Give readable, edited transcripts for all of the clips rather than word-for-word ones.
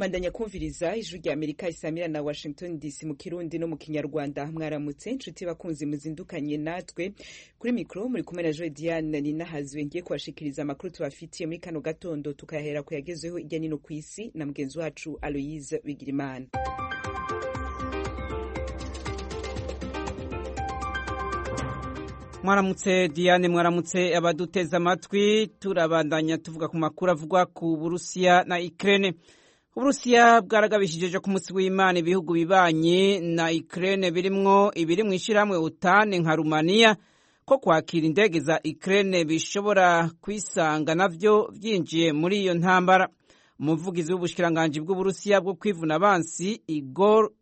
Mandanya kumviriza ijwi rya Amerika isamira na Washington DC mu Kirundi no mu Kinyarwanda. Mwaramutse inshuti bakunzi muzindukanye natwe kuri mikro muri kumwe na Joy Diane Ninahazwe ngiye kubashikiriza amakuru tubafitiye muri kano gatondo tukahera ku yagezeho irya nino kwisi na mugenzi wacu Aloise Bigirimana. Mwaramutse Diane, mwaramutse abaduteza amatwi. Turabandanya tuvuga ku makuru avugwa ku Burusiya na Ukraine. Uburusiya bwaragabishije ku munsi w'Imana ibihugu bibanye na Ukraine birimwo ibiri mu ishiramwe OTAN nka Rumania ko kwakira indege za Ukraine bishobora kwisanga navyo vyinjiye muri iyo ntambara. Umuvugizi w'ubushikiranganje bw'Uburusiya bwo kwivuna abansi Igor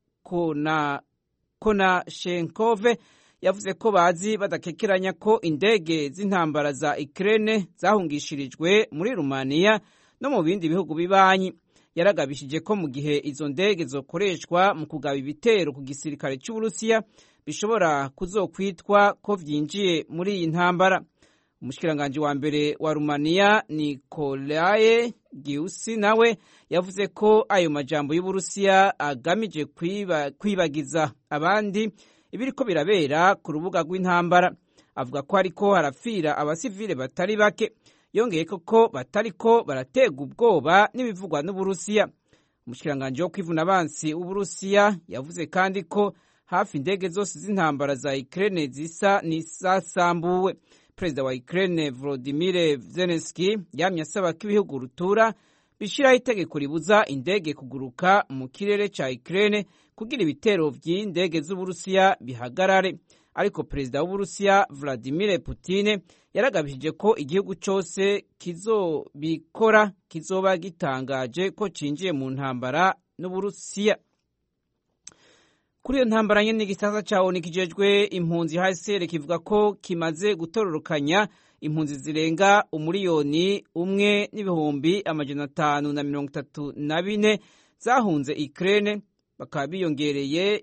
Konashenkov yavuze ko bazi badakekeranya ko indege z'intambara za Ukraine zahungishirijwe muri Rumania no mu bindi bihugu bibanyi. Yaragabishije ko mu gihe izo ndege zokoreshwa mu kugaba ibitero ku gisirikare cy'Uburusiya bishobora kuzokwitwa ko vyinjiye muri iyi ntambara. Umushikiranganje wa mbere wa Rumania Nicolae Giusi nawe yavuze ko ayo majambo y'Uburusiya agamije kwibagiza abandi ibiriko birabera ku rubuga rw'intambara. Avuga ko hariko harapfira abasivile batari bake, yongeye ko batariko baratega ubwoba n'ibivugwa n'Uburusiya. Umushikiranganje wo kwivuna abansi w'Uburusiya yavuze kandi ko hafi indege zose z'intambara za Ukraine zisa n'izasambuwe. Perezida wa Ukraine Volodymyr Zelensky yamye asaba ko ibihugu rutura bishiraho itegeko ribuza indege kuguruka mu kirere ca Ukraine kugira ibitero vy'indege z'Uburusiya bihagarare. Ariko perezida w'Uburusiya Vladimir Putin yaragabishije ko igihugu cose kizobikora kizoba gitangaje ko cinjiye mu ntambara n'Uburusiya. Kuri iyo ntambara nyene igisata ca ONU kijejwe impunzi HCR kivuga ko kimaze gutororokanya impunzi zirenga 1,534,000 zahunze Ukraine, bakaba biyongereye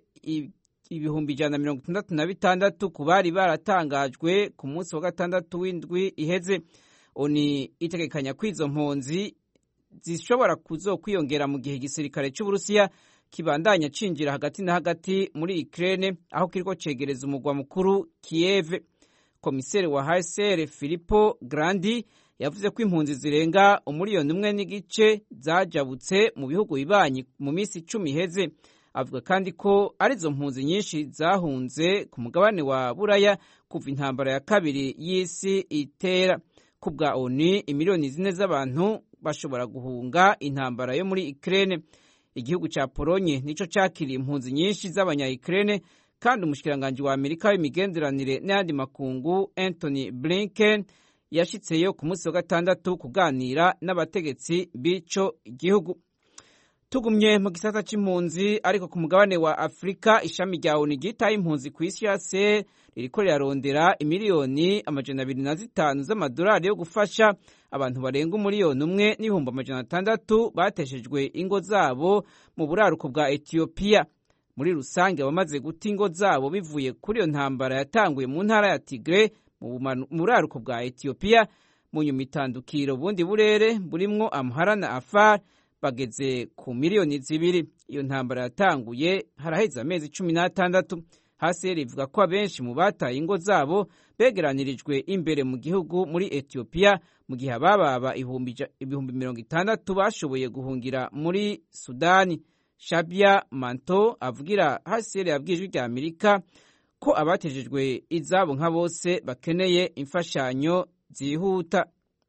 166 ku bari baratangajwe ku munsi wa gatandatu w'indwi iheze. ONU itegekanya ko izo mpunzi zishobora kuzokwiyongera mu gihe igisirikare cy'Uburusiya kibandanya cinjira hagati na hagati muri Ukraine aho kiriko cegereza umugwa mukuru Kiev. Komiseri wa HCR Filippo Grandi yavuze ko impunzi zirenga 1,000,000 zajabutse mu bihugu bibanyi mu minsi 10 iheze. Avuga kandi ko arizo mpunzi nyinshi zahunze ku mugabane wa Buraya kuva intambara ya kabiri y'isi itera. Kubwa ONU imiliyoni 4 z'abantu bashobora guhunga intambara yo muri Ukraine. Igihugu ca Polonye nico cakiriye impunzi nyinshi z'abanya-Ukraine, kandi umushikiranganje wa Amerika w'imigenderanire n'ayandi makungu Anthony Blinken yashitseyo ku munsi wa gatandatu kuganira n'abategetsi b'ico gihugu. Tugumye mu gisata c'impunzi ariko ku mugabane wa Afrika, ishami rya ONU ryitaye impunzi ku isi yose ririko rirarondera imiliyoni 205 z'amadolari yo gufasha abantu barenga 1,106,000 bateshejwe ingo zabo mu buraruko bwa Ethiopia. Muri rusange abamaze guta ingo zabo bivuye kuri iyo ntambara yatanguye mu ntara ya Tigray mu buraruko bwa Ethiopia mu nyuma itandukiro bundi burere burimwo Amhara na Afar bageze ku miliyoni 2. Iyo ntambara yatanguye haraheze amezi 16. HCR ivuga ko abenshi mu bataye ingo zabo begeranirijwe imbere mu gihugu muri Ethiopia, mu gihe abababa 60,000 bashoboye guhungira muri Sudani. Shabia Manto avugira HCR yabwije rya Amerika ko abatejejwe izabo nka bose bakeneye imfashanyo zihuta.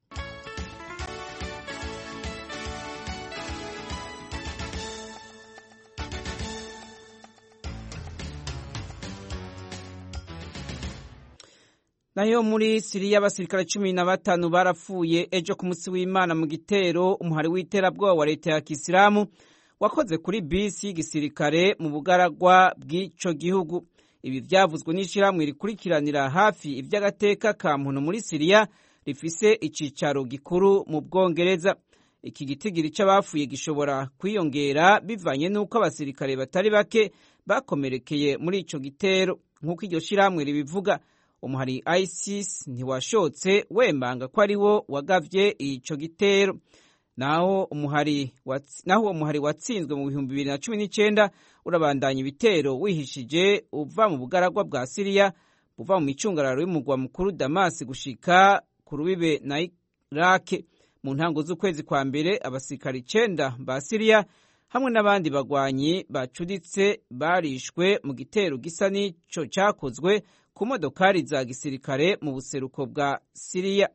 Nayo muri Siriya abasirikare 15 barapfuye ejo ku munsi w'Imana mu gitero umuhari w'iterabwoba wa leta ya Kisilamu wakoze kuri bisi y'igisirikare mu bugaragwa bw'ico gihugu. Ibi vyavuzwe n'ishirahamwe rikurikiranira hafi ivy'agateka ka muntu muri Siriya rifise icicaro gikuru mu Bwongereza. Iki gitigiri c'abafuye gishobora kwiyongera bivanye n'uko abasirikare batari bake bakomerekeye muri ico gitero. Nk'uko iryo shirahamwe ribivuga, umuhari ISIS ntiwashotse wembanga ko ari wo wagavye ico gitero. naho uwo muhari watsinzwe mu 2019 urabandanya ibitero wihishije uva mu bugaragwa bwa Siriya buva mu micungararo y'umugwa mukuru Damas gushika ku rubibe na Iraq. Mu ntango z'ukwezi kwa mbere abasirikari 9 ba Siriya hamwe n'abandi bagwanyi bacuditse barishwe mu gitero gisa n'ico cyakozwe ku modokari za gisirikare mu buseruko bwa Siriya.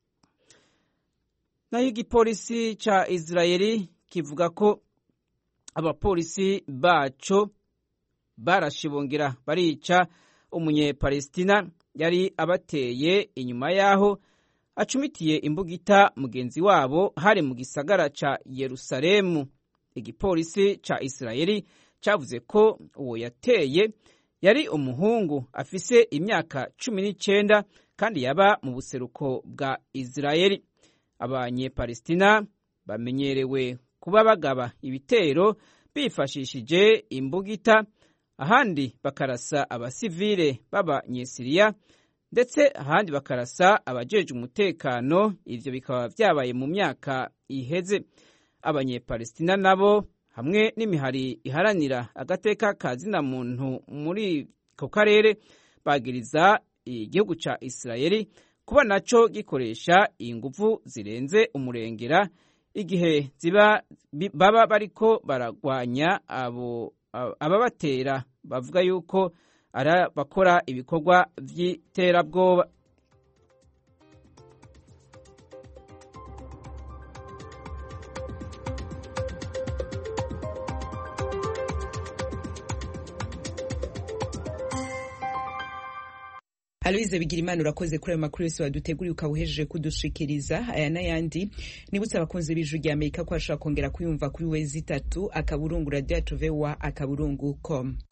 Naho igipolisi ca Israeli kivuga ko abapolisi baco barashibongera barica umunyepalestina yari abateye inyuma yaho acumitiye imbugita mugenzi wabo hari mu gisagara ca Yerusalemu. Igipolisi ca Israeli cavuze ko uwo yateye yari umuhungu afise imyaka 19 kandi yaba mu buseruko bwa Israeli. Abanyepalestina bamenyerewe kuba bagaba ibitero bifashishije imbugita, ahandi bakarasa abasivile b'abanyesiriya ndetse ahandi bakarasa abajeje umutekano. Ivyo bikaba vyabaye mu myaka iheze. Abanyepalestina nabo hamwe n'imihari iharanira agateka ka zina muntu muri ko karere bagiriza igihugu ca Israeli kuba naco gikoresha inguvu zirenze umurengera igihe baba bariko baragwanya ababatera bavuga yuko ara bakora ibikorwa vy'iterabwoba. Aloise Bigirimana urakoze kuri ayo makuru yose waduteguriye ukabuhejeje kudushikiriza. Aya n'ayandi nibutse abakunzi b'Ijwi rya Amerika ko ashobora kongera kuyumva kuri wezi 3 akaburungu radio@voa.com.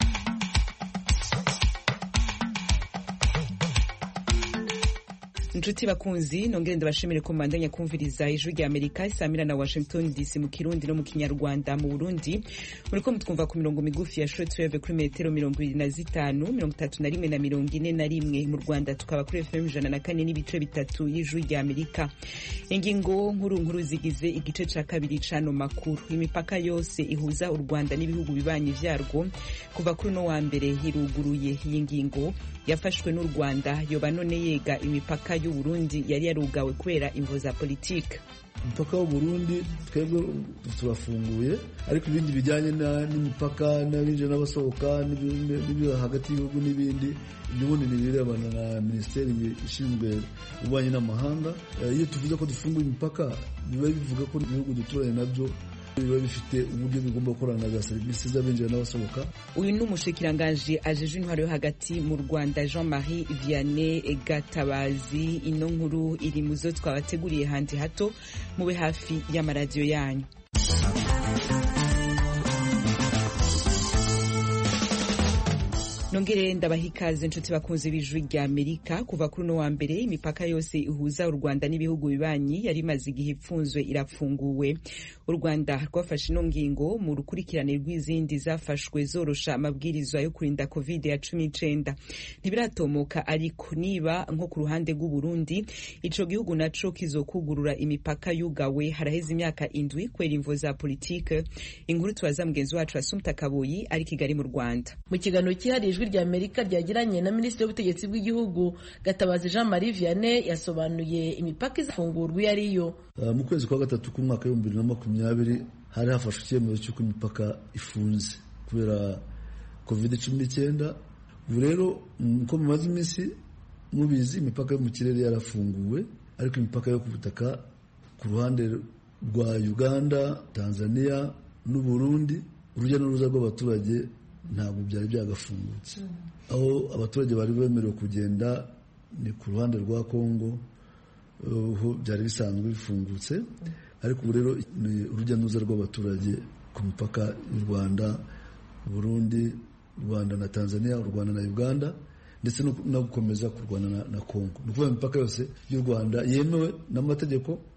Njuti bakunzi nongere ndabashimire ko mbandanya kumviriza Ijwi rya Amerika isamira na Washington DC mu Kirundi no mu Kinyarwanda. Mu Burundi muriko mutwumva ku mirongo migufi ya shortwave kuri metero 25, 31 na 41. Mu Rwanda tukaba kuri FM 104 n'ibice bitatu y'Ijwi rya Amerika. Ingingo nkuru zigize igice ca kabiri cano makuru. Imipaka yose ihuza u Rwanda n'ibihugu bibanyi vyarwo kuva kuri no wa mbere hiruguruye. Iyi ngingo yafashwe n'u Rwanda yoba none yega imipaka y'u Burundi yari yarugawe kubera imvo za politike. Umupaka w'u Burundi twebwe turafunguye, ariko ibindi bijyanye n'imipaka n'abinjira n'abasohoka n'ibyo hagati y'ibihugu n'ibindi n'ubundi birebana na Minisiteri ishinzwe ububanyi n'amahanga. Iyo tuvuze ko dufunguye imipaka biba bivuga ko ibihugu duturanye nabyo biba bifite uburyo bigomba gukorana na serivisi z'abinjira n'abasohoka. Uyu ni umushikiranganji ajeje intwaro yo hagati mu Rwanda Jean-Marie Vianney Gatabazi. Ino nkuru iri muzo twabateguriye handi hato, mube hafi y'amaradiyo yanyu. Nongere ndabahikaze nshuti bakunze b'Ijwi rya Amerika. Kuva kuri no wa mbere imipaka yose ihuza u Rwanda n'ibihugu bibanyi yari maze igihe ipfunzwe irafunguwe. U Rwanda rwafashe ino ngingo mu rukurikirane rw'izindi zafashwe zorosha amabwirizwa yo kurinda COVID-19. Ntibiratomoka ariko niba nko ku ruhande rw'u Burundi ico gihugu naco kizokugurura imipaka yugawe haraheze imyaka 7 kwera imvo za politike. Inkuru tubaza mugenzi wacu Assumpta Kaboyi ari Kigali mu Rwanda. Mu kiganiro kihari Ijwi rya Amerika ryagiranye na Minisitiri w'Ubutegetsi bw'Igihugu Gatabazi Jean-Marie Vianney yasobanuye imipaka izafungurwa iyo ariyo. Mu kwezi kwa gatatu k'umwaka wa 2020 hari hafashwe icyemezo cy'uko imipaka ifunze kubera COVID-19. Ubu rero uko mumaze iminsi mubizi imipaka yo mu kirere yarafunguwe, ariko imipaka yo ku butaka ku ruhande rwa Uganda, Tanzania n'u Burundi urujya n'uruza rw'abaturage ntabwo byari byagafungutse. Aho abaturage bari bemerewe kugenda ni ku ruhande rwa Kongo, ho byari bisanzwe bifungutse, ariko ubu rero ni urujya n'uruza rw'abaturage ku mipaka y'u Rwanda, Burundi, Rwanda na Tanzania, u Rwanda na Uganda, ndetse no gukomeza kurwana na Kongo. Ni ukuvuga imipaka yose y'u Rwanda yemewe n'amategeko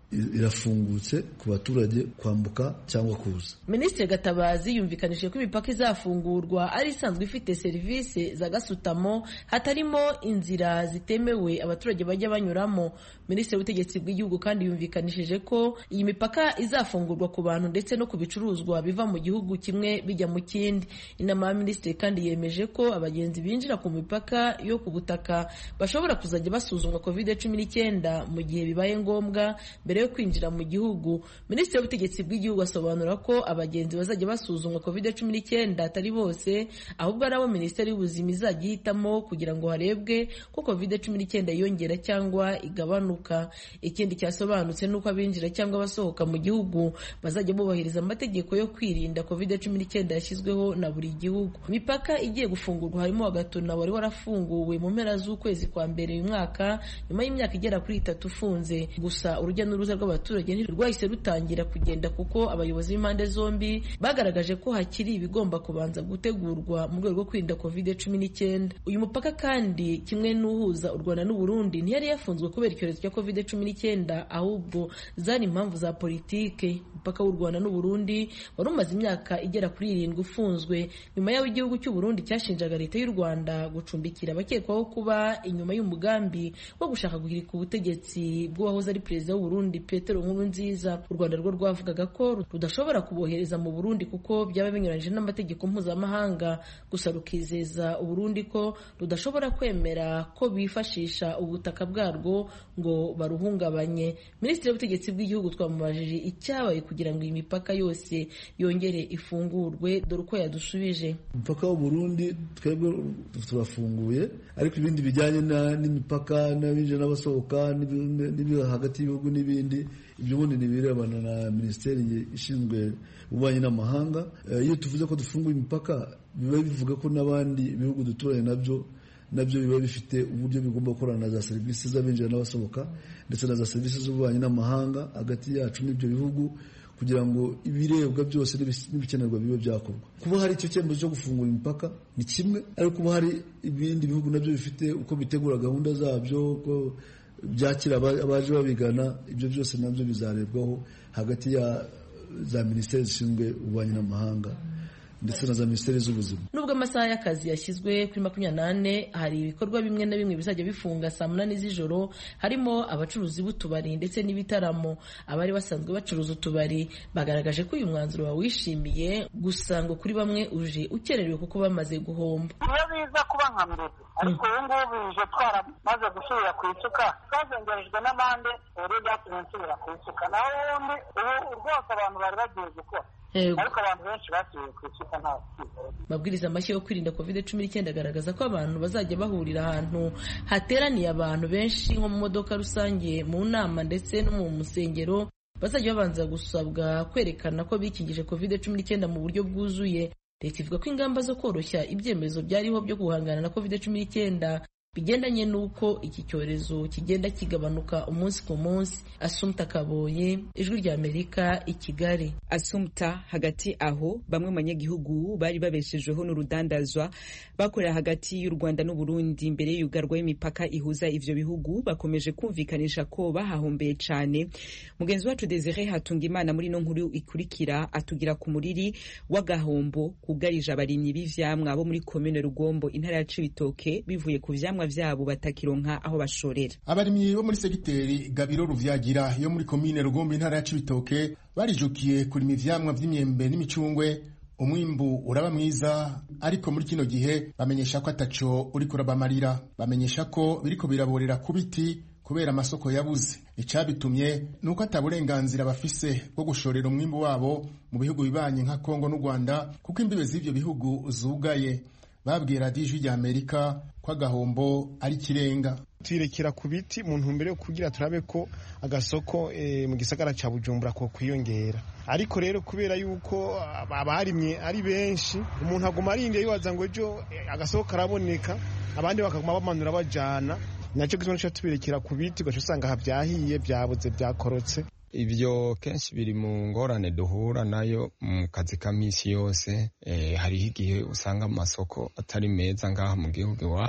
irafungutse ku baturage kwambuka cyangwa kuza. Minisitiri Gatabazi yumvikanije ko imipaka izafungurwa ari isanzwe ifite serivisi za gasutamo hatarimo inzira zitemewe abaturage bajya banyuramo. Minisitiri w'ubutegetsi bw'igihugu kandi yumvikanishije ko iyi mipaka izafungurwa ku bantu ndetse no ku bicuruzwa biva mu gihugu kimwe bijya mu kindi. Inama ya minisitiri kandi yemeje ko abagenzi binjira ku mipaka yo ku butaka bashobora kuzajya basuzumwa COVID-19 mu gihe bibaye ngombwa mbere yo kwinjira mu gihugu. Minisitiri w'ubutegetsi bw'igihugu asobanura ko abagenzi bazajya basuzumwa COVID-19 atari bose, ahubwo ari abo Minisiteri y'Ubuzima izajya ihitamo kugira ngo harebwe ko COVID-19 yiyongera cyangwa igabanuka. Ikindi cyasobanutse nuko abinjira cyangwa abasohoka mu gihugu bazajya bubahiriza amategeko yo kwirinda COVID-19 yashyizweho na buri gihugu. Imipaka igiye gufungurwa harimo Gatuna wari warafunguwe mu mpera z'ukwezi kwa mbere uyu mwaka nyuma y'imyaka igera kuri 3 ufunze. Gusa urujya n'uruza rw'abaturage ntirwahise rutangira kugenda kuko abayobozi b'impande zombi bagaragaje ko hakiri ibigomba kubanza gutegurwa mu rwego rwo kwirinda COVID-19. Uyu mupaka kandi kimwe n'uhuza u Rwanda n'u Burundi ntiyari yafunzwe kubera icyorezo cya COVID-19 ahubwo zari impamvu za politike. Umupaka w'u Rwanda n'u Burundi wari umaze imyaka igera kuri 7 ufunzwe nyuma y'aho igihugu cy'u Burundi cyashinjaga leta y'u Rwanda gucumbikira abakekwaho kuba inyuma y'umugambi wo gushaka guhirika ubutegetsi bw'uwahoze ari perezida w'u Burundi Petero Nkurunziza. U Rwanda rwo rwavugaga ko rudashobora kubohereza mu Burundi kuko byaba binyuranyije n'amategeko mpuzamahanga, gusa rukizeza u Burundi ko rudashobora kwemera ko bifashisha ubutaka bwarwo ngo baruhungabanye. Minisitiri w'ubutegetsi bw'igihugu twamubajije icyabaye kugira ngo iyi mipaka yose yongere ifungurwe, dore uko yadusubije. Umupaka w'u Burundi twebwe turafunguye, ariko ibindi bijyanye n'imipaka n'abinjira n'abasohoka n'ibi hagati y'ibihugu n'ibindi ibyo bundi nibirebana na Minisiteri ishinzwe ububanyi n'amahanga. Iyo tuvuze ko dufunguye imipaka biba bivuga ko n'abandi bihugu duturanye nabyo biba bifite uburyo bigomba gukorana na za serivisi z'abinjira n'abasohoka ndetse na za serivisi z'ububanyi n'amahanga hagati yacu n'ibyo bihugu kugira ngo ibirebwa byose n'ibikenerwa bibe byakorwa. Kuba hari icyo cyemezo cyo gufungura imipaka ni kimwe, ariko kuba hari ibindi bihugu nabyo bifite uko bitegura gahunda zabyo, uko byakira abaje babigana, ibyo byose nabyo bizarebwaho hagati ya za minisiteri zishinzwe ububanyi n'amahanga ndetse na za minisiteri z'ubuzima. Nubwo amasaha y'akazi yashyizwe kuri 28, hari ibikorwa bimwe na bimwe bizajya bifunga saa 8 z'ijoro, harimo abacuruzi b'utubari ndetse n'ibitaramo. Abari basanzwe bacuruza utubari bagaragaje ko uyu mwanzuro wawishimiye, gusa ngo kuri bamwe uje ukererewe kuko bamaze guhomba. Iyo biza kuba nka mbere, ariko ubu ngubu bije twaramaze gusubira ku isuka, twazengerejwe n'amande rero byatumye nsubira ku isuka. Naho ubundi ubu rwose abantu bari bagiye gukora, ariko abantu benshi basubiye ku isuka nta kizere. Amabwiriza mashya yo kwirinda COVID-19 agaragaza ko abantu bazajya bahurira ahantu hateraniye abantu benshi nko mu modoka rusange, mu nama ndetse no mu musengero bazajya babanza gusabwa kwerekana ko bikingije COVID-19 mu buryo bwuzuye. Leta ivuga ko ingamba zo koroshya ibyemezo byariho byo guhangana na COVID-19 bigendanye n'uko iki cyorezo kigenda kigabanuka umunsi ku munsi. Assumpta Kaboye, Ijwi rya Amerika, i Kigali. Assumpta, hagati aho bamwe mu banyagihugu bari babeshejweho n'urudandazwa bakorera hagati y'u Rwanda n'u Burundi mbere y'ugarwa y'imipaka ihuza ivyo bihugu bakomeje kumvikanisha ko bahahombeye cane. Mugenzi wacu Desire Hatungimana muri no nkuru ikurikira atugira ku muriri w'agahombo kugarije abarimyi b'ivyamwa bo muri commune Rugombo intara ya Cibitoke bivuye ku vyamwa vyabo batakironka aho bashorera. Abarimyi bo muri segiteri Gabiro Ruvyagira yo muri commune Rugombo intara ya Cibitoke barijukiye kurima ivyamwa vy'imyembe n'imicungwe. Umwimbu uraba mwiza, ariko muri kino gihe bamenyesha ko ataco uri kurabamarira. Bamenyesha ko biriko biraborera ku biti kubera amasoko yabuze. Icabitumye nuko ataburenganzira bafise bwo gushorera umwimbu wabo mu bihugu bibanye nka Kongo n'u Rwanda kuko imbibe z'ivyo bihugu zugaye. Babwira Ijwi rya Amerika ko agahombo ari kirenga. Twirekera ku biti mu ntumbero yo kugira turabe ko agasoko mu gisagara ca Bujumbura ko kwiyongera. Ariko rero kubera yuko abarimye ari benshi, umuntu aguma arinde yibaza ngo ejo agasoko karaboneka, abandi bakaguma bamanura bajana. Naco gizwe cyo tubirekera ku biti gacho usanga habyahiye byabuze byakorotse. Ibyo kenshi biri mu ngorane duhura nayo mu kazi ka misi yose. Hariho igihe usanga amasoko atari meza ngaha mu gihugu iwacu,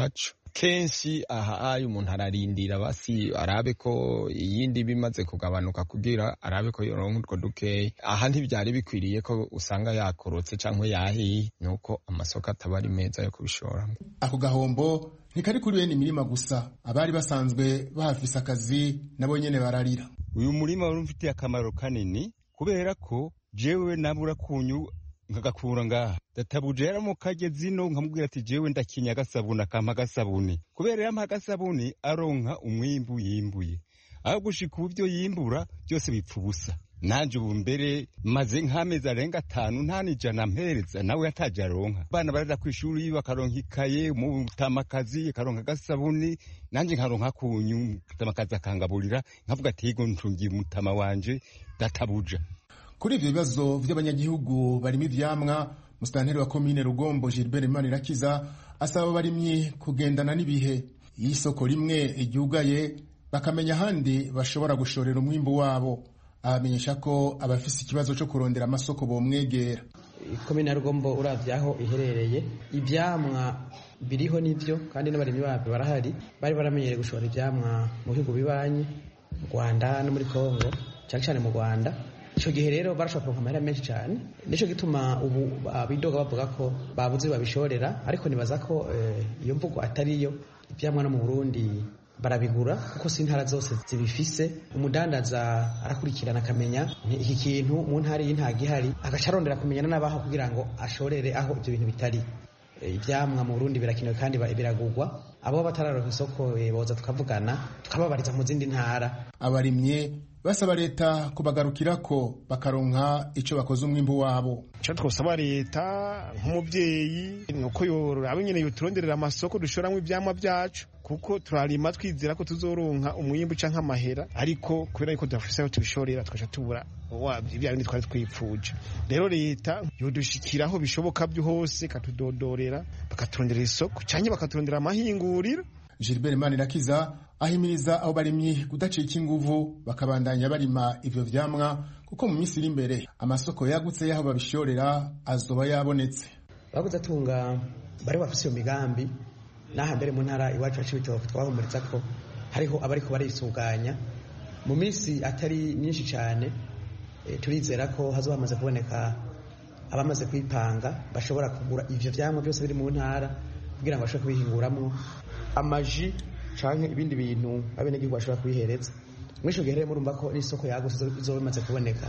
kenshi aha umuntu ararindira basi arabe ko iyindi bimaze kugabanuka kugira arabe ko yoronka utwo dukeyi. Aha ntibyari bikwiriye ko usanga yakorotse cyangwa yahiye, nuko amasoko ataba ari meza yo kubishoramo. Ako gahombo ntikari kuri bene imirima gusa, abari basanzwe bahafise akazi nabo nyene bararira. Uyu murima wari umfitiye akamaro kanini kubera ko jewe nabura kunyu nkagakura ngaha. Databuje yaramukageze ino nkamubwira ati jewe ndakinya agasabuni akampa agasabuni, kubera yampa agasabuni aronka umwimbu yimbuye. Aho gushika ubu byo yimbura byose bipfa ubusa. Nanje ubu mbere maze nk'amezi arenga 5 nta n'ijana mpereza nawe yataje aronka. Bana barara kw'ishuri bakaronka ikaye, mu tamakazi akaronka agasabuni, nanje nkaronka kunyu tamakazi akangaburira, nkavuga ati yego ntungiye umutama wanje databuja. Kuri ivyo bibazo vy'abanyagihugu barimo ivyamwa, musitanteri wa komine Rugombo Gilbert Manirakiza asaba abarimyi kugendana n'ibihe. Iyi soko rimwe iryugaye bakamenya ahandi bashobora gushorera umwimbu wabo. Abamenyesha ko abafise ikibazo cyo kurondera amasoko bomwegera. Komine Rugombo uravye aho iherereye, ivyamwa biriho nivyo kandi n'abarimyi babyo barahari. Bari baramenyereye gushora ivyamwa mu bihugu bibanyi, mu Rwanda no muri Kongo, cyane mu Rwanda. Ico gihe rero barashobora kuronka amahera menshi cyane, nico gituma ubu abidoga bavuga ko babuze babishorera, ariko nibaza ko iyo mvugo atariyo. Ivyamwa no mu Burundi barabigura kuko si intara zose zibifise. Umudandaza arakurikirana akamenya iki kintu mu ntara y'intaga ihari, agacarondera kumenyana n'abaho kugira ngo ashorere aho ibyo bintu bitari. Ivyamwa mu Burundi birakenewe kandi biragurwa. Abo batararonka isoko boza tukavugana tukababariza mu zindi ntara. Abarimye basaba leta kubagarukirako bakaronka ico bakoze umwimbu wabo. Ico twosaba leta nk'umuvyeyi nuko yoraba nyene yoturonderera amasoko dushoramwe ivyamwa byacu, kuko turarima twizera ko tuzoronka umwimbu canke amahera, ariko kubera yuko dafise aho tubishorera twaca tubura ibya bindi twari twipfuje. Rero leta yodushikiraho bishoboka byo hose katudodorera, bakaturondera isoko canke bakaturondera amahinguriro. Gilbert Manirakiza ahimiriza abo barimyi kudacika inguvu bakabandanya barima ivyo vyamwa, kuko mu minsi iri imbere amasoko yagutse yaho babishorera azoba yabonetse. Baguze atunga bari bafise iyo migambi, naha mbere mu ntara iwacu Cibitoke twahumuriza ko hariho abariko barisuganya mu minsi atari myinshi cyane. Turizera ko hazoba hamaze kuboneka abamaze kwipanga bashobora kugura ivyo vyamwa byose biri mu ntara kugira ngo bashobore kubihinguramo amaji canke ibindi bintu abenegihugu bashobora kubihereza. Mwisho gihe murumva ko n'isoko yaguse izoba imaze kuboneka,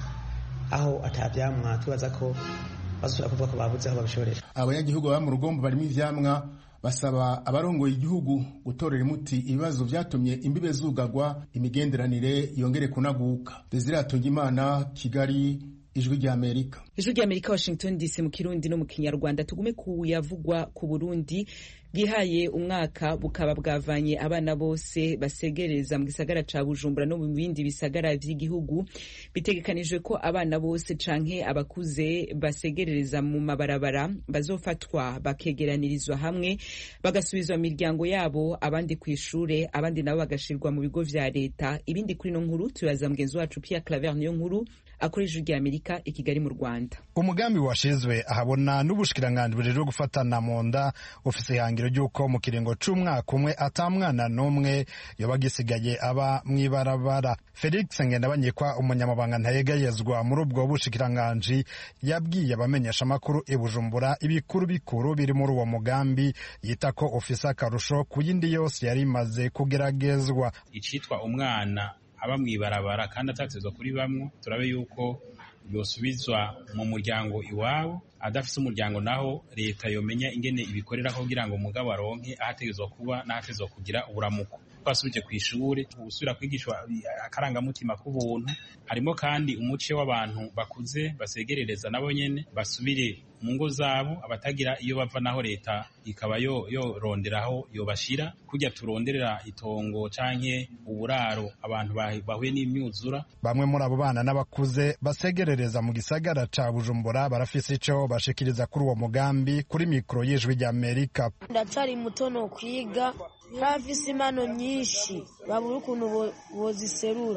aho atavyamwa tubaza ko bazosubira kuvuga ko babuze aho babishorera. Abanyagihugu baba mu Rugombo barimo ivyamwa basaba abarongoye igihugu gutorera umuti ibibazo vyatumye imbibe zugagwa, imigenderanire yongere kunaguka. Desire Atungimana, Kigali, Ijwi ry'Amerika. Ijwi ry'Amerika, Washington DC, mu Kirundi no mu Kinyarwanda. Tugume ku yavugwa ku Burundi bwihaye umwaka bukaba bwavanye abana bose basegereza mu gisagara ca Bujumbura no mu bindi bisagara vy'igihugu. Bitegekanijwe ko abana bose canke abakuze basegerereza mu mabarabara bazofatwa bakegeranirizwa hamwe bagasubizwa mu miryango yabo, abandi kw'ishure, abandi nabo bagashirwa mu bigo vya leta. Ibindi kuri no nkuru tubaza mugenzi wacu Pierre Claver niyo nkuru akoresha Ijwi ry'Amerika i Kigali mu Rwanda. Umugambi washizwe ahabona n'ubushikiranganji bujejwe gufatana mu nda ufise ihangiro ry'uko mu kiringo c'umwaka umwe atamwana n'umwe yoba gisigaye aba mw'ibarabara. Felix Ngendabanyikwa, umunyamabanga ntayegayezwa muri ubwo bushikiranganji, yabwiye abamenyesha amakuru i Bujumbura ibikuru bikuru biri muri uwo mugambi, yita ko ufise akarusho ku yindi yose yari imaze kugeragezwa. Icitwa umwana aba mw'ibarabara kandi atatezwa kuri bamwe, turabe yuko yosubizwa mu muryango iwabo, adafise umuryango naho leta yomenya ingene ibikorera kugira ngo umugabo aronke ahategezwa kuba n'ahategezwa kugira uburamuko. Basubije kw'ishure gusubira kwigishwa akarangamutima k'ubuntu. Harimo kandi umuce w'abantu bakuze basegerereza nabo nyene basubire mu ngo zabo, abatagira iyo bava naho leta ikaba yoronderaho yobashira, kujya turonderera itongo canke uburaro abantu bahuye n'imyuzura. Bamwe muri abo bana n'abakuze basegerereza mu gisagara ca Bujumbura barafise ico bashikiriza kuri uwo mugambi kuri mikro y'Ijwi ry'Amerika. Ndacari muto no kwiga, bafise impano nyinshi babura ukuntu boziserura.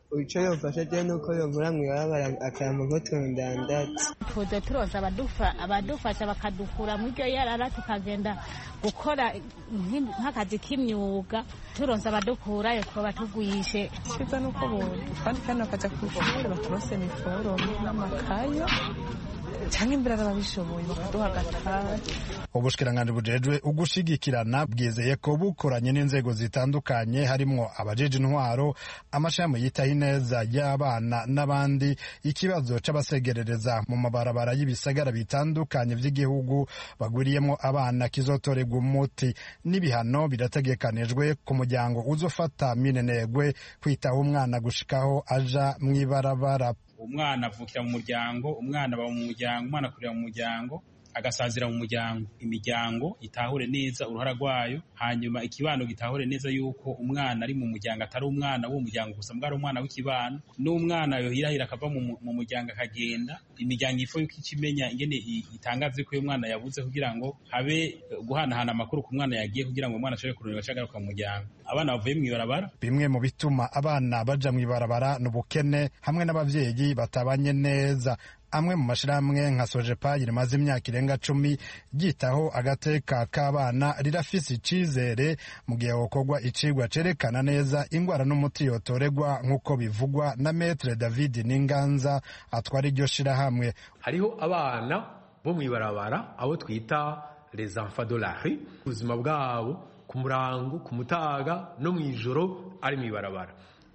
icyo yofasha je nuko yonkura mw'ibarabara akampa nk'utuntu ndandatse. tuza turoza abadufasha bakadukura mu iryo yarara tukagenda gukora nk'akazi k'imyuga turonse abadukurayo twoba tugwishe. Cyiza nuko kandi bakaja ku ishuri bakurose iniforume n'amakaye cyangwa imbere babishoboye bakaduha agatari. Ubushikiranganji bujejwe ugushigikirana bwizeye ko bukoranye n'inzego zitandukanye harimwo abajeje intwaro, amashami yitaho ineza y'abana n'abandi, ikibazo c'abasegerereza mu mabarabara y'ibisagara bitandukanye vy'igihugu bagwiriyemwo abana kizotorerwa umuti. N'ibihano birategekanijwe ku muryango uzofata minenegwe kwitaho umwana gushikaho aja mw'ibarabara. Umwana avukira mu muryango, umwana aba mu muryango, umwana akurira mu muryango, agasazira mu muryango. Imiryango itahure neza uruhara rwayo, hanyuma ikibano gitahure neza yuko umwana ari mu muryango atari umwana w'uwo muryango gusa, mbwa ari umwana w'ikibano. N'umwana yohirahira akava mu muryango akagenda, imiryango ifo yuko ikimenya ingene itangaze ko uyu mwana yabuze kugira ngo habe guhanahana amakuru ku mwana yagiye kugira ngo umwana ashobore kurondera ashagaruka mu muryango. Abana bavuye mw'ibarabara, bimwe mu bituma abana baja mw'ibarabara n'ubukene hamwe n'abavyeyi batabanye neza. Amwe mu mashirahamwe nka Sojepa rimaze imyaka irenga 10 ryitaho agateka k'abana rirafise icizere mu gihe hokorwa icigwa cerekana neza ingwara n'umuti yotoregwa nk'uko bivugwa na Maître David Ninganza atwara iryo shirahamwe. Hariho abana bo mw'ibarabara abo twita les enfants de la rue, ubuzima bwabo ku murango, ku mutaga no mw'ijoro ari mw'ibarabara.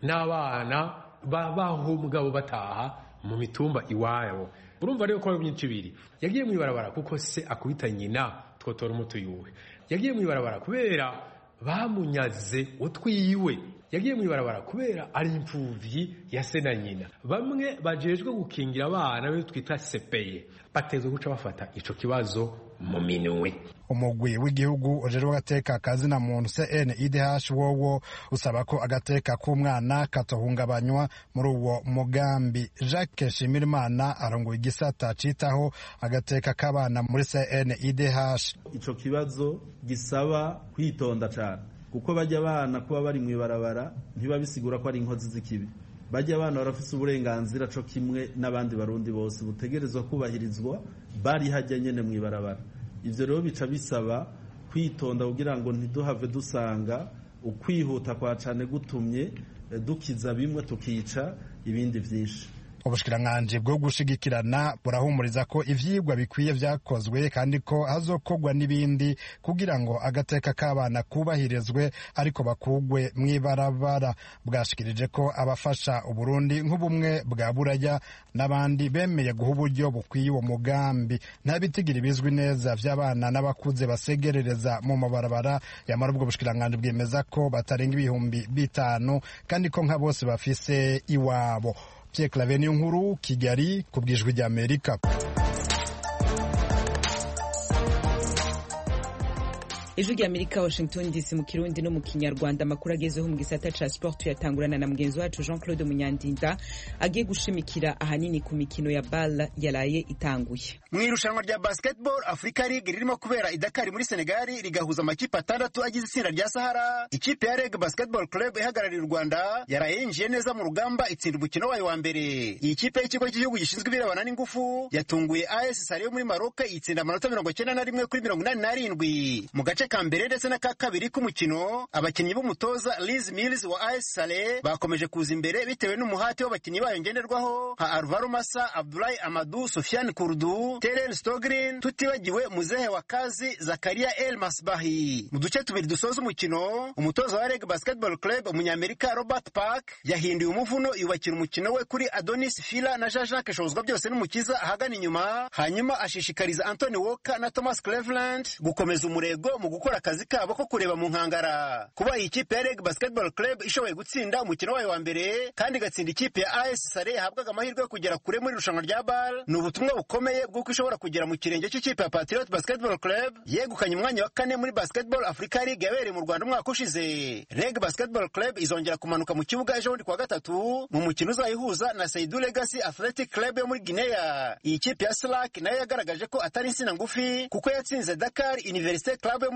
N'abana babaho mugabo bataha mu mitumba iwabo. Urumva rero ko ari byinshi biri. Yagiye mw'ibarabara kuko se akubita nyina twotora umutu yuwe. Yagiye mw'ibarabara kubera bamunyaze utwiwe. Yagiye mw'ibarabara kubera ari impfuvyi ya se na nyina. Bamwe bajejwe gukingira abana be twita sepeye batezwe guca bafata ico kibazo mu minwe. Umugwi w'igihugu ujejwe agateka kazina muntu CNIDH wowo usaba ko agateka k'umwana katohungabanywa muri uwo mugambi. Jacques Shimirimana arongoye igisata citaho agateka k'abana muri CNIDH. Ico kibazo gisaba kwitonda cyane kuko bajya abana kuba bari mw'ibarabara ntibabisigura ko ari inkozi z'ikibi. Bajya abana barafise uburenganzira co kimwe n'abandi barundi bose butegerezwa kubahirizwa bari hajya nyene mw'ibarabara. Ivyo rero bica bisaba kwitonda kugira ngo ntiduhave dusanga ukwihuta kwa cane gutumye dukiza bimwe tukica ibindi vyinshi. Ubushikiranganji bwo gushigikirana burahumuriza ko ivyigwa bikwiye vyakozwe kandi ko hazokorwa n'ibindi kugira ngo agateka k'abana kubahirizwe ariko bakugwe mw'ibarabara. Bwashikirije ko abafasha Uburundi nk'ubumwe bwa Buraya n'abandi bemeye guha uburyo bukwiye uwo mugambi. Nta bitigira bizwi neza vy'abana n'abakuze basegerereza mu mabarabara, yamara ubwo bushikiranganji bwemeza ko batarenga 5,000 kandi ko nka bose bafise iwabo. Pierre Claver Nkuru, Kigali, ku bw'ijwi ry'Amerika. Ijwi ry'Amerika, Washington DC, mu Kirundi no mu Kinyarwanda. Amakuru agezeho mu gisata ca sport tuyatangurana na mugenzi wacu Jean Claude Munyandinda agiye gushimikira ahanini ku mikino ya BAL yaraye itanguye. Mwirushanwa rya Basketball Africa League ririmo kubera i Dakar muri Senegal rigahuza amakipe 6 agize itsinda rya Sahara. Ikipe ya Reg Basketball Club ihagarariye u Rwanda yaraye yinjiye neza mu rugamba itsinda umukino wayo wa mbere. Iyi kipe y'ikigo cy'igihugu gishinzwe ibirebana n'ingufu yatunguye AS Sale yo muri Maroc itsinda amanota 91 kuri 87. Mu gace ka mbere ndetse na ka kabiri k'umukino abakinnyi b'umutoza Liz Mills wa AS Sale bakomeje kuza imbere bitewe n'umuhati w'abakinnyi bayo ngenderwaho nka Alvaro Massa, Abdoulaye Amadou, Sofiane Kourdou, Terence Stogrin, tutibagiwe Muzehe wa Kazi, Zakaria El Masbahi. Mu duce tubiri dusoza umukino umutoza wa Reg Basketball Club umunyamerika Robert Park yahinduye umuvuno yubakira umukino we kuri Adonis Fila na Jean-Jacques Shozwa byose n'umukiza ahagana inyuma, hanyuma ashishikariza Anthony Walker na Thomas Cleveland gukomeza umurego mu gukora akazi kabo ko kureba mu nkangara. Kuba iyi kipe ya Reg Basketball Club ishoboye gutsinda umukino wayo wa mbere kandi igatsinda ikipe ya AS Sale yahabwaga amahirwe yo kugera kure muri irushanwa rya BAL ni ubutumwa bukomeye bw'uko ishobora kugera mu kirenge cy'ikipe ya Patriot Basketball Club yegukanye umwanya wa 4 muri Basketball Africa League yabereye mu Rwanda umwaka ushize. Reg Basketball Club izongera kumanuka mu kibuga ejo bundi kwa gatatu mu mukino uzayihuza na Seydou Legacy Athletic Club yo muri Guinea. Iyi kipe ya Slack nayo yagaragaje ko atari insina ngufi kuko yatsinze Dakar Université Club yo muri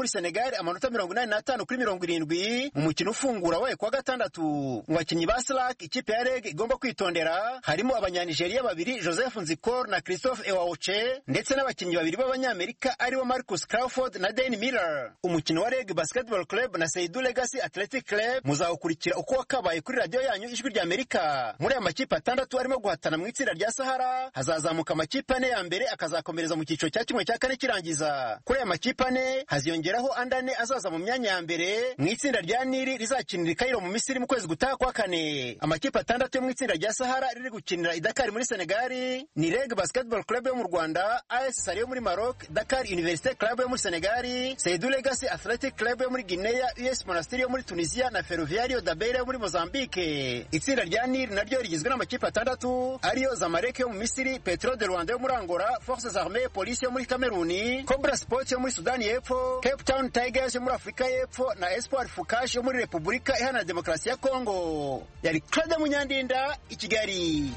muri Senegal amanota 85 kuri 70 mu mukino ufungura wayo kwa gatandatu. Mu bakinyi ba Slack ikipe ya REG igomba kwitondera harimo abanyanigeria babiri Joseph Nzikor na Christophe Ewaoche ndetse n'abakinyi babiri b'abanyamerika aribo Marcus Crawford na Dane Miller. Umukino wa REG Basketball Club na Seydou Legacy Athletic Club muzawukurikira uko wakabaye kuri radio yanyu Ijwi rya Amerika. Muri aya makipe atandatu arimo guhatana mu itsinda rya Sahara hazazamuka amakipe ane ya mbere akazakomereza mu cyiciro cya kimwe cya kane kirangiza. Kuri aya makipe ane haziyongeraho andane azaza mu myanya ya mbere mu itsinda rya Nili rizakinira Cairo mu Misiri mu kwezi gutaha kwa kane. Amakipe atandatu yo mu itsinda rya Sahara riri gukinira i Dakar muri Senegal ni REG Basketball Club yo mu Rwanda, AS Sali yo muri Maroc, Dakar Université Club yo muri Senegal, Seydou Legacy Athletic Club yo muri Guinea, US Monastir yo muri Tunisia na Ferroviario da Beira yo muri Mozambique. Itsinda rya Nili naryo rigizwe n'amakipe atandatu ariyo Zamalek yo mu Misiri, Petro de Rwanda yo muri Angola, Forces Armées Police yo muri Cameroon, Cobra Sports yo muri Sudani y'Epfo, Cape Town Tigers yo muri Afrika y'Epfo na Espoir Fukash yo muri Repubulika Iharanira Demokarasi ya Kongo. Yari Claude Munyandinda i Kigali.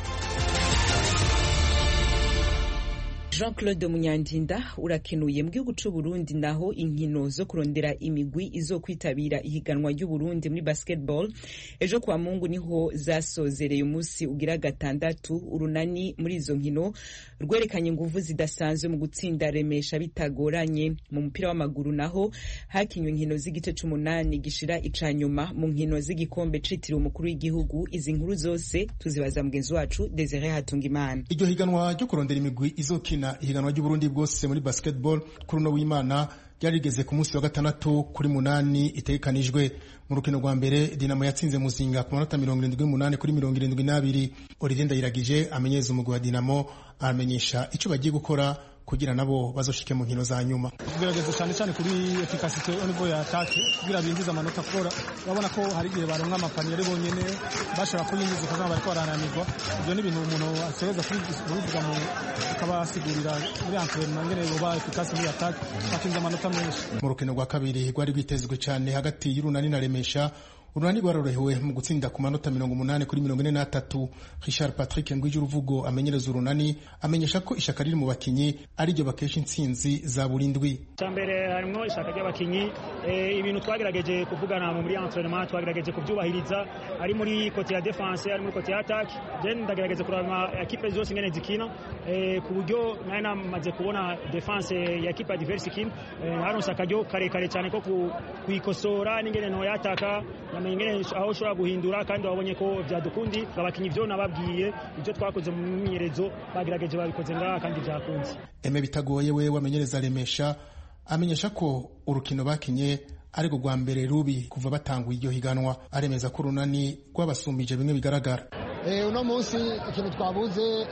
Jean-Claude Munyandinda urakenuye. Mu gihugu c'u Burundi naho inkino zo kurondera imigwi izo kwitabira ihiganwa ry'u Burundi muri basketball ejo kwa Mungu niho zasozereye umunsi ugira gatandatu. Urunani muri izo nkino rwerekanye inguvu zidasanzwe mu gutsinda Remesha bitagoranye. Mu mupira w'amaguru naho hakinywe inkino z'igice c'umunani gishira icanyuma mu nkino z'igikombe citiriwe umukuru w'igihugu. Izi nkuru zose tuzibaza mugenzi wacu Desire Hatungimana. Iryo higanwa ryo kurondera imigwi izokina ihiganwa ry'u Burundi bwose muri basketball kuri no w'Imana ryari rigeze ku munsi wa gatandatu kuri 8 itegekanijwe. Mu rukino rwa mbere Dinamo yatsinze Muzinga ku manota 78 kuri 72. Olivier Ndayiragije amenyeza umugwi wa Dinamo amenyesha ico bagiye gukora kugira nabo bazoshike mu nkino za nyuma. Tugerageza cyane kuri efficacité au niveau ya attaque kugira binjiza amanota kora. Urabona ko hari igihe baronka amapani ari bonyene bashaka kuyinjiza kugira bariko barananirwa. Ibyo ni ibintu umuntu asereza kuvuga mu akabasigurira muri entraînement ngene boba efficace muri attaque bakinza amanota menshi. Mu rukino rwa kabiri rwari rwitezwe cyane hagati y'Urunani na Remesha. Urunani rwarorohewe mu gutsinda ku manota 80 kuri 43. Richard Patrick Ngwijuruvugo amenyereza Urunani amenyesha ko ishaka riri mu bakinyi ari ryo bakesha intsinzi za burindwi. Cyambere harimo ishaka ry'abakinyi ibintu twagerageje kuvugana muri entraînement twagerageje kubyubahiriza ari muri côté ya défense ari muri côté ya attaque. Ndagerageze kuraba equipe zose ngene zikina ku buryo naye namaze kubona défense ya equipe adverse kin haronse akaryo kare cyane ko kuyikosora n'ingene no yataka ingene aho ushobora guhindura kandi wabonye ko byadukundi abakinyi byo nababwiye ibyo twakoze mu myimenyerezo bagerageje babikoze ngaha kandi byakunze. Eme bitagoye we wamenyereza Remesha amenyesha ko urukino bakinye ari rwo rwa mbere rubi kuva batanguye iryo higanwa. Aremeza ko Urunani rwabasumbije bimwe bigaragara. Uno munsi ikintu twabuze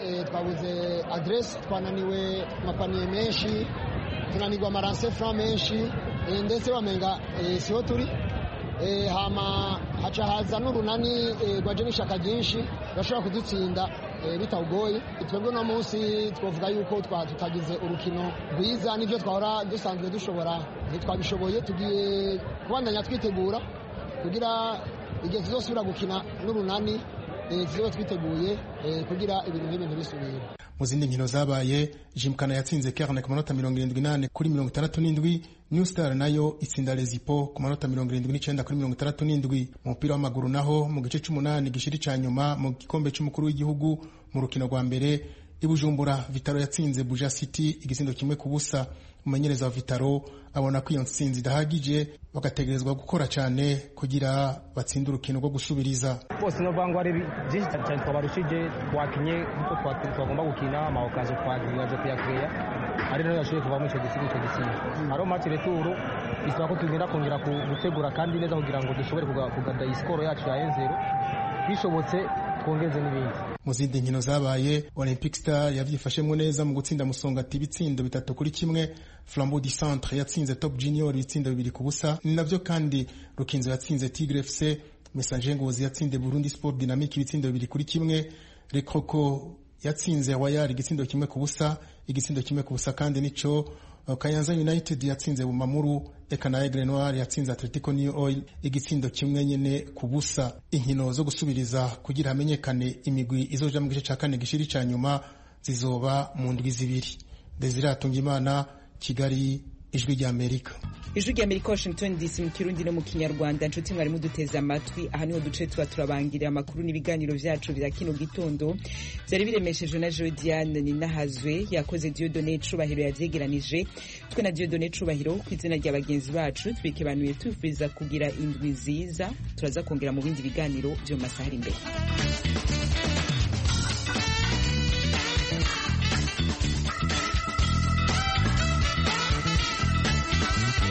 adresse, twananiwe amapaniye menshi, tunanirwa amaranse franc menshi, ndetse bamenga siho turi hama haca haza n'Urunani rwaje n'ishaka ryinshi bashobora kudutsinda bitawugoye. Twebwe uno munsi twavuga yuko tutagize urukino rwiza n'ibyo twahora dusanzwe dushobora ntitwabishoboye. Tugiye kubandanya twitegura kugira igihe tuzosubira gukina n'Urunani tuzobe twiteguye kugira ibintu nk'ibi ntibisubire. Mu zindi nkino zabaye Jimkana yatsinze Kerne ku manota 78 kuri 67. New Star nayo itsinda Lezipo ku manota 79 kuri 67. Mu mupira w'amaguru naho mu gice c'umunani gishiri ca nyuma mu gikombe c'umukuru w'igihugu mu rukino rwa mbere i Bujumbura Vitaro yatsinze Buja City igisindo kimwe ku busa. Umumenyereza wa Vitaro abona ko iyo ntsinzi idahagije bagategerezwa gukora cyane kugira batsinde urukino rwo gusubiriza. Bose no bangwa ari byinshi cyane twabarushije twakinye kuko twagomba gukina amawakazo twagiye kuyakreya ari rero yashoboye kuva mu icyo gisigo. Aro match retour bisaba ko tugenda kongera gutegura kandi neza kugira ngo dushobore kugada iskoro yacu ya 1-0 bishobotse twongeze n'ibindi. Mu zindi nkino zabaye Olympic Star yavyifashemwe neza mu gutsinda Musongati ibitsindo 3-1. Flambeau du Centre yatsinze Top Junior ibitsindo 2-0. Ni navyo kandi Rukinzo yatsinze Tigre FC, Messager Ngozi yatsinze Burundi Sport Dynamique ibitsindo 2-1. Le Croco yatsinze Wayar igitsindo 1-0, igitsindo 1-0 kandi nico Kayanza United yatsinze Bumamuru, eka na Aigle Noir yatsinze Atletico New Oil igitsindo 1-0. Inkino zo gusubiriza kugira hamenyekane imigwi izoja mu gice ca kane gishiri ca nyuma zizoba mu ndwi zibiri. Desire Hatungimana, Kigali, Ijwi rya Amerika. ijwi rya Amerika Washington DC mu Kirundi no mu Kinyarwanda. Nshuti mwari muduteze amatwi, aha niho duce turabangirira amakuru n'ibiganiro vyacu vya kino gitondo. Vyari biremesheje na Jodiane Ninahazwe, yakoze Dieudonné Cubahiro yavyegeranije. Twe na Dieudonné Cubahiro kw'izina rya bagenzi bacu twikebanuye tufuriza kugira indwi nziza. Turaza kongera mu bindi biganiro vyo masaha imbere.